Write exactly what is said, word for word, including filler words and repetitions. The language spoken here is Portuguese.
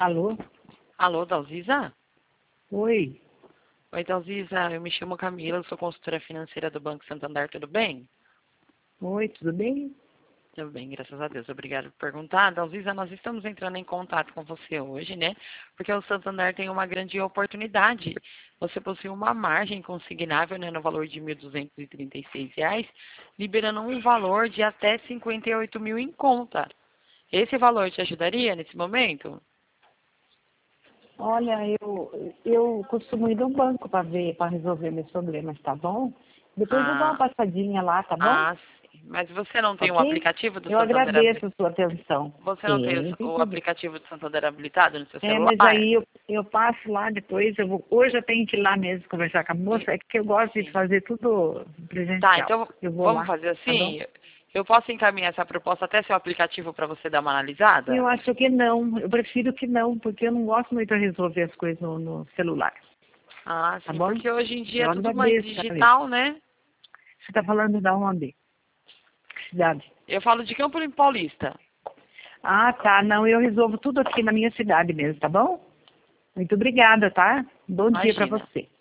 Alô? Alô, Dalzisa? Oi. Oi, Dalzisa, eu me chamo Camila, eu sou consultora financeira do Banco Santander, tudo bem? Oi, tudo bem? Tudo bem, graças a Deus. Obrigada por perguntar. Dalzisa, nós estamos entrando em contato com você hoje, né? Porque o Santander tem uma grande oportunidade. Você possui uma margem consignável, né, no valor de mil duzentos e trinta e seis reais, liberando um valor de até cinquenta e oito mil em conta. Esse valor te ajudaria nesse momento? Olha, eu, eu costumo ir no banco para ver, para resolver meus problemas, tá bom? Depois eu dou uma Ah, passadinha lá, tá bom? ah, sim. Mas você não tem o Ok? aplicativo do Eu Santander agradeço habilitado? a sua atenção. Você não tem o, Tem, tem o problema. aplicativo do Santander habilitado no seu É, mas celular? aí eu, eu passo lá depois, eu vou, hoje eu tenho que ir lá mesmo conversar com a E- moça, é que eu gosto de Sim. fazer tudo Tá, presencial. então Eu vou vamos lá, fazer tá bom? assim? Eu posso encaminhar essa proposta até seu aplicativo para você dar uma Eu analisada? acho que não, eu prefiro que não, porque eu não gosto muito de resolver as coisas no, no celular, Ah, tá sim, bom? porque hoje em dia Eu é tudo mais agradeço, Camila. digital, né? Você está falando da onde? Que cidade? Eu falo de Campo Limpo Paulista. Ah, tá. Não, eu resolvo tudo aqui na minha cidade mesmo, tá bom? Muito obrigada, tá? Bom dia para Imagina. você.